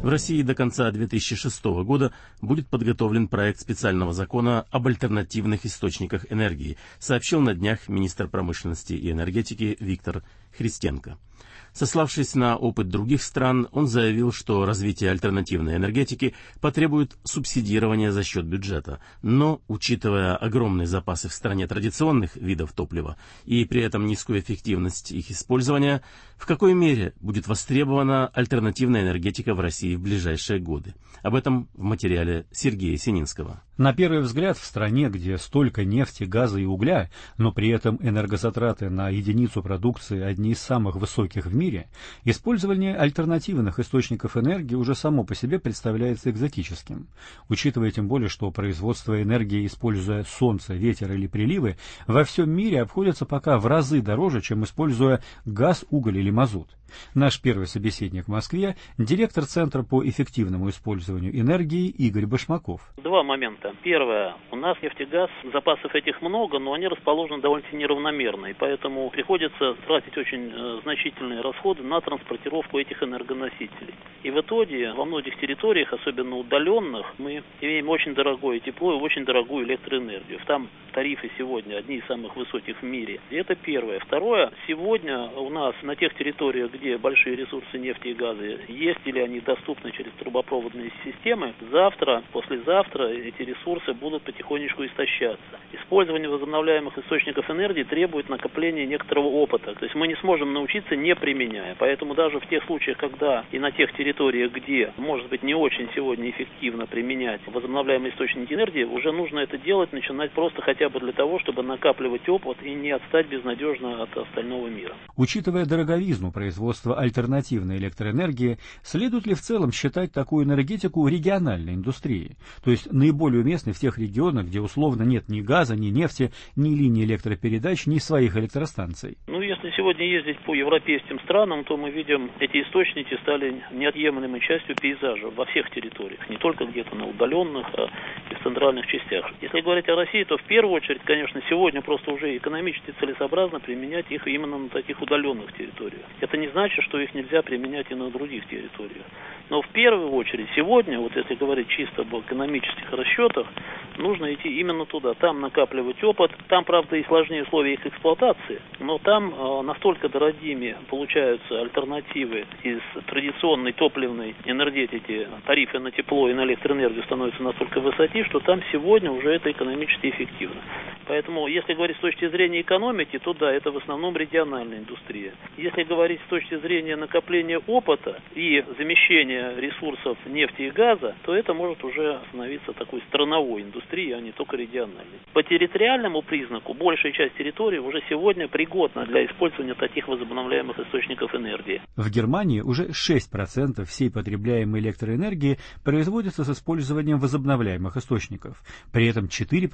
В России до конца 2006 года будет подготовлен проект специального закона об альтернативных источниках энергии, сообщил на днях министр промышленности и энергетики Виктор Христенко. Сославшись на опыт других стран, он заявил, что развитие альтернативной энергетики потребует субсидирования за счет бюджета. Но, учитывая огромные запасы в стране традиционных видов топлива и при этом низкую эффективность их использования, в какой мере будет востребована альтернативная энергетика в России в ближайшие годы? Об этом в материале Сергея Сининского. На первый взгляд, в стране, где столько нефти, газа и угля, но при этом энергозатраты на единицу продукции одни из самых высоких в мире, использование альтернативных источников энергии уже само по себе представляется экзотическим. Учитывая тем более, что производство энергии, используя солнце, ветер или приливы, во всем мире обходится пока в разы дороже, чем используя газ, уголь или мазут. Наш первый собеседник в Москве – директор Центра по эффективному использованию энергии Игорь Башмаков. Два момента. Первое. У нас нефтегаз, запасов этих много, но они расположены довольно неравномерно, и поэтому приходится тратить очень значительные расходы на транспортировку этих энергоносителей. И в итоге во многих территориях, особенно удаленных, мы имеем очень дорогое тепло и очень дорогую электроэнергию. Там тарифы сегодня одни из самых высоких в мире. И это первое. Второе. Сегодня у нас на тех территориях, где большие ресурсы нефти и газа есть или они доступны через трубопроводные системы, завтра, послезавтра эти ресурсы будут потихонечку истощаться. Использование возобновляемых источников энергии требует накопления некоторого опыта. То есть мы не сможем научиться, не применяя. Поэтому даже в тех случаях, когда и на тех территориях, где, может быть, не очень сегодня эффективно применять возобновляемые источники энергии, уже нужно это делать, начинать просто хотя бы для того, чтобы накапливать опыт и не отстать безнадежно от остального мира. Учитывая дороговизну производства альтернативной электроэнергии, следует ли в целом считать такую энергетику региональной индустрией, то есть наиболее уместной в тех регионах, где условно нет ни газа, ни нефти, ни линий электропередач, ни своих электростанций? Если сегодня ездить по европейским странам, то мы видим, эти источники стали неотъемлемой частью пейзажа во всех территориях, не только где-то на удаленных, а и в центральных частях. Если говорить о России, то в первую очередь, конечно, сегодня просто уже экономически целесообразно применять их именно на таких удаленных территориях. Это не значит, что их нельзя применять и на других территориях. Но в первую очередь сегодня, вот если говорить чисто об экономических расчетах, нужно идти именно туда, там накапливать опыт. Там, правда, и сложнее условия их эксплуатации, но там настолько дорогими получаются альтернативы из традиционной топливной энергетики. Тарифы на тепло и на электроэнергию становятся настолько высоки, что там сегодня уже это экономически эффективно. Поэтому, если говорить с точки зрения экономики, то да, это в основном региональная индустрия. Если говорить с точки зрения накопления опыта и замещения ресурсов нефти и газа, то это может уже становиться такой страновой индустрией, а не только региональной. По территориальному признаку большая часть территории уже сегодня пригодна для использования таких возобновляемых источников энергии. В Германии уже 6% всей потребляемой электроэнергии производится с использованием возобновляемых источников. При этом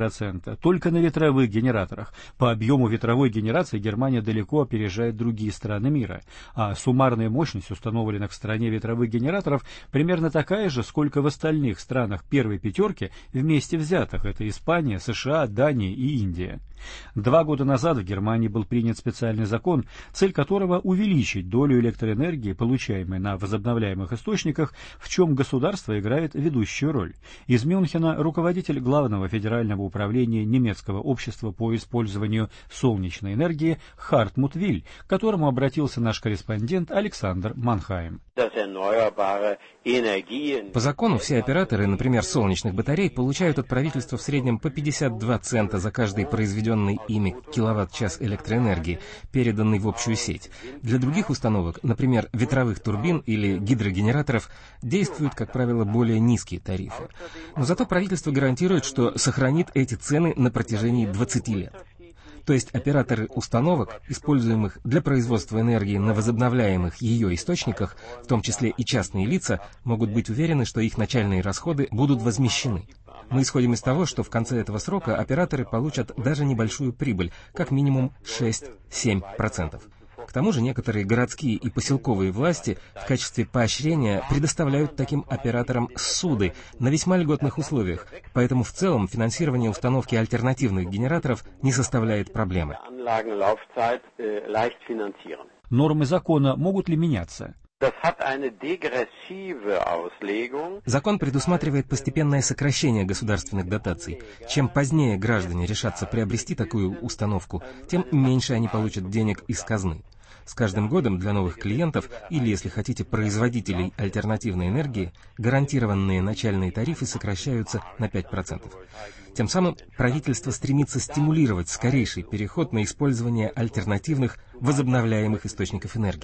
4% только на ветровых генераторах. По объему ветровой генерации Германия далеко опережает другие страны мира, а суммарная мощность установленных в стране ветровых генераторов примерно такая же, сколько в остальных странах первой пятерки вместе взятых. Это Испания, США, Дания и Индия. 2 года назад в Германии был принят специальный закон, цель которого увеличить долю электроэнергии, получаемой на возобновляемых источниках, в чем государство играет ведущую роль. Из Мюнхена руководитель Главного федерального управления немецкого общества по использованию солнечной энергии Хартмут Виль, к которому обратился наш корреспондент Александр Манхайм. По закону все операторы, например, солнечных батарей, получают от правительства в среднем по 52 цента за каждый произведенный ими киловатт-час электроэнергии, переданный в общую сеть. Для других установок, например, ветровых турбин или гидрогенераторов, действуют, как правило, более низкие тарифы. Но зато правительство гарантирует, что сохранит эти цены на протяжении 20 лет. То есть операторы установок, используемых для производства энергии на возобновляемых ее источниках, в том числе и частные лица, могут быть уверены, что их начальные расходы будут возмещены. Мы исходим из того, что в конце этого срока операторы получат даже небольшую прибыль, как минимум 6-7%. К тому же некоторые городские и поселковые власти в качестве поощрения предоставляют таким операторам ссуды на весьма льготных условиях, поэтому в целом финансирование установки альтернативных генераторов не составляет проблемы. Нормы закона могут ли меняться? Закон предусматривает постепенное сокращение государственных дотаций. Чем позднее граждане решатся приобрести такую установку, тем меньше они получат денег из казны. С каждым годом для новых клиентов, или, если хотите, производителей альтернативной энергии, гарантированные начальные тарифы сокращаются на 5%. Тем самым правительство стремится стимулировать скорейший переход на использование альтернативных возобновляемых источников энергии.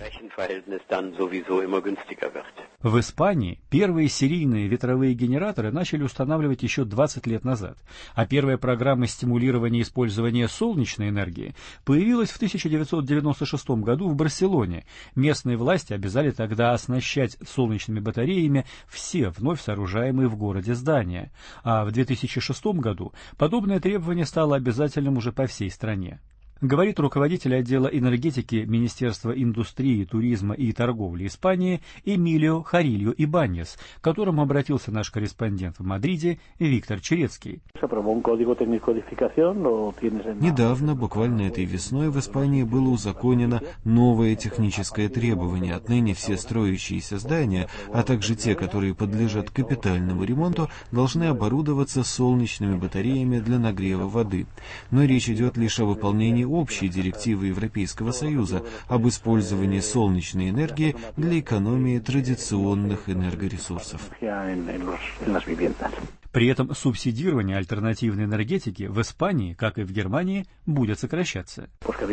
В Испании первые серийные ветровые генераторы начали устанавливать еще 20 лет назад, а первая программа стимулирования использования солнечной энергии появилась в 1996 году в Барселоне. Местные власти обязали тогда оснащать солнечными батареями все вновь сооружаемые в городе здания, а в 2006 году подобное требование стало обязательным уже по всей стране. Говорит руководитель отдела энергетики Министерства индустрии, туризма и торговли Испании Эмилио Харильо Ибаньес, к которому обратился наш корреспондент в Мадриде Виктор Черецкий. Недавно, буквально этой весной, в Испании было узаконено новое техническое требование. Отныне все строящиеся здания, а также те, которые подлежат капитальному ремонту, должны оборудоваться солнечными батареями для нагрева воды. Но речь идет лишь о выполнении общей директивы Европейского Союза об использовании солнечной энергии для экономии традиционных энергоресурсов. При этом субсидирование альтернативной энергетики в Испании, как и в Германии, будет сокращаться.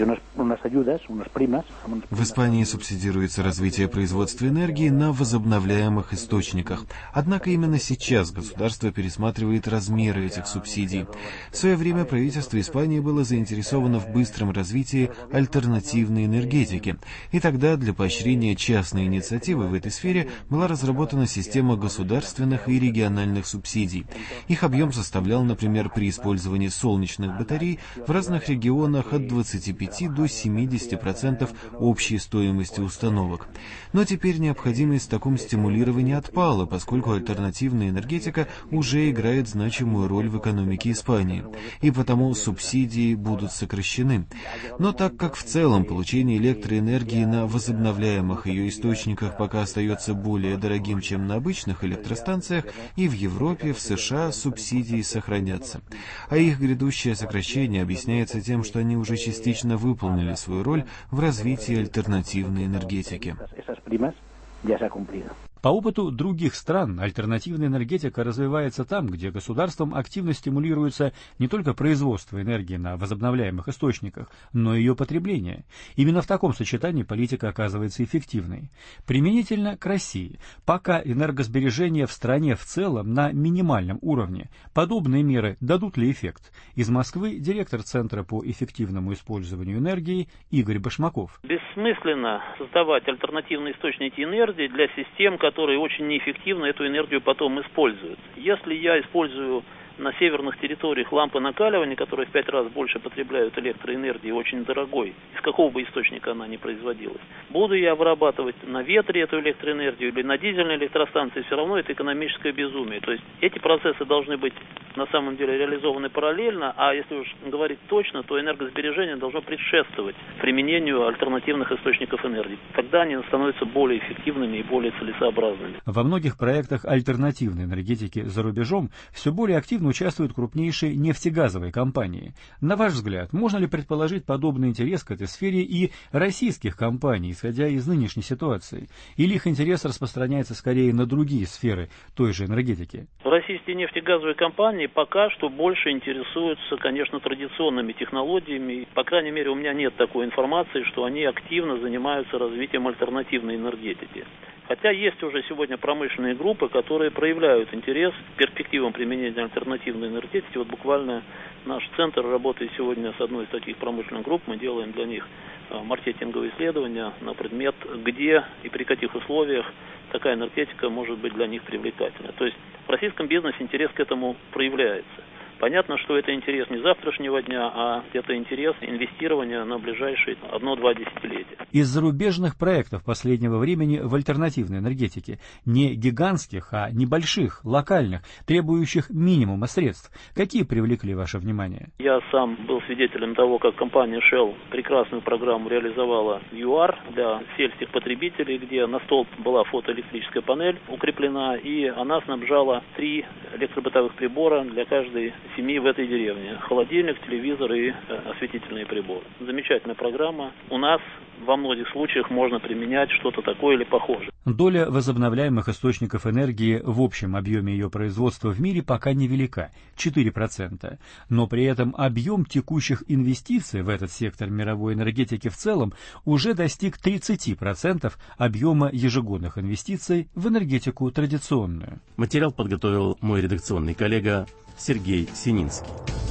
В Испании субсидируется развитие производства энергии на возобновляемых источниках. Однако именно сейчас государство пересматривает размеры этих субсидий. В свое время правительство Испании было заинтересовано в быстром развитии альтернативной энергетики. И тогда для поощрения частной инициативы в этой сфере была разработана система государственных и региональных субсидий. Их объем составлял, например, при использовании солнечных батарей в разных регионах от 25 до 70% общей стоимости установок. Но теперь необходимость в таком стимулировании отпала, поскольку альтернативная энергетика уже играет значимую роль в экономике Испании, и потому субсидии будут сокращены. Но так как в целом получение электроэнергии на возобновляемых ее источниках пока остается более дорогим, чем на обычных электростанциях, и в Европе, в США субсидии сохранятся. А их грядущее сокращение объясняется тем, что они уже частично выполнили свою роль в развитии альтернативной энергетики. По опыту других стран, альтернативная энергетика развивается там, где государством активно стимулируется не только производство энергии на возобновляемых источниках, но и ее потребление. Именно в таком сочетании политика оказывается эффективной. Применительно к России. Пока энергосбережение в стране в целом на минимальном уровне, подобные меры дадут ли эффект? Из Москвы директор Центра по эффективному использованию энергии Игорь Башмаков. Бессмысленно создавать альтернативные источники энергии для систем, которые очень неэффективно эту энергию потом используют. Если я использую на северных территориях лампы накаливания, которые в 5 раз больше потребляют электроэнергии, очень дорогой, из какого бы источника она ни производилась, буду я вырабатывать на ветре эту электроэнергию или на дизельной электростанции, все равно это экономическое безумие. То есть эти процессы должны быть на самом деле реализованы параллельно, а если уж говорить точно, то энергосбережение должно предшествовать применению альтернативных источников энергии. Тогда они становятся более эффективными и более целесообразными. Во многих проектах альтернативной энергетики за рубежом все более активно участвуют крупнейшие нефтегазовые компании. На ваш взгляд, можно ли предположить подобный интерес к этой сфере и российских компаний, исходя из нынешней ситуации? Или их интерес распространяется скорее на другие сферы той же энергетики? Российские нефтегазовые компании пока что больше интересуются, конечно, традиционными технологиями. По крайней мере, у меня нет такой информации, что они активно занимаются развитием альтернативной энергетики. Хотя есть уже сегодня промышленные группы, которые проявляют интерес к перспективам применения альтернативной энергетики. Вот буквально наш центр работает сегодня с одной из таких промышленных групп. Мы делаем для них маркетинговые исследования на предмет, где и при каких условиях такая энергетика может быть для них привлекательна. То есть в российском бизнесе интерес к этому проявляется. Понятно, что это интерес не завтрашнего дня, а это интерес инвестирования на ближайшие 1-2 десятилетия. Из зарубежных проектов последнего времени в альтернативной энергетике, не гигантских, а небольших, локальных, требующих минимума средств, какие привлекли ваше внимание? Я сам был свидетелем того, как компания Shell прекрасную программу реализовала в ЮАР для сельских потребителей, где на столб была фотоэлектрическая панель укреплена, и она снабжала 3 электробытовых прибора для каждой семьи в этой деревне. Холодильник, телевизор и осветительные приборы. Замечательная программа. У нас во многих случаях можно применять что-то такое или похожее. Доля возобновляемых источников энергии в общем объеме ее производства в мире пока невелика – 4%. Но при этом объем текущих инвестиций в этот сектор мировой энергетики в целом уже достиг 30% объема ежегодных инвестиций в энергетику традиционную. Материал подготовил мой редакционный коллега Сергей Сининский.